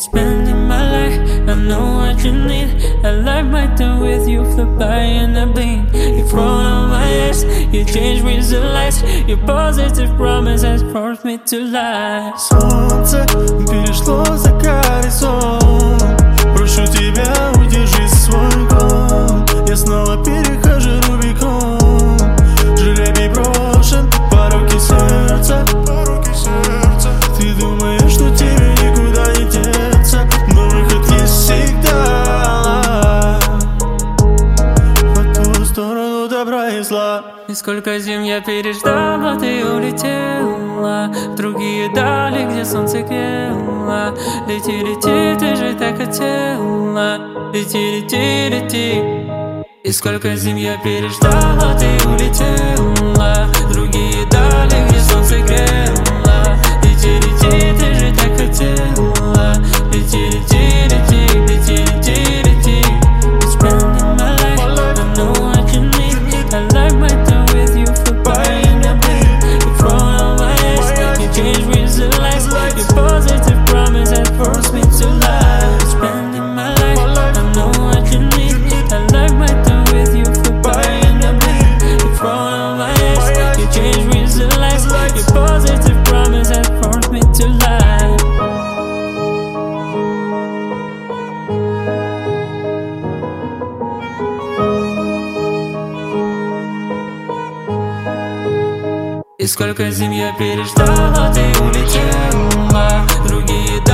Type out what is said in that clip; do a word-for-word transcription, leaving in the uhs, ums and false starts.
It's spending my life, I know what you need. I like my time with you, fly by in a blink. You front on my eyes, you change with the lights. Your positive promise has forced me to lie. Солнце перешло за горизонт. Прошу тебя, удержи свой гон. Я снова перехожу Рубикон. Жребий брошен, пороки сердца. Ты думаешь, что тебе никуда не деться, но выход есть всегда. По ту сторону добра и зла. И сколько зим я переждал, а ты улетела в другие дали, где солнце грело. Лети, лети, ты же так хотела. Лети, лети, лети. И сколько зим я переждал, а ты улетела в другие дали, где солнце грело. Лети, лети, ты же так хотела. Лети, лети, лети, лети, лети, лети. It's spending my life, I know what you need. I like my time with you, for buying a blink. You front on my eyes, you change with the lights. Your positive promise has forced me to lie. It's spending my life, I know what you need. I like my time with you, for buying a blink. You front on my eyes, you change with the lights. Your positive promise has forced me to lie. И сколько зим я переждал, а ты улетела в другие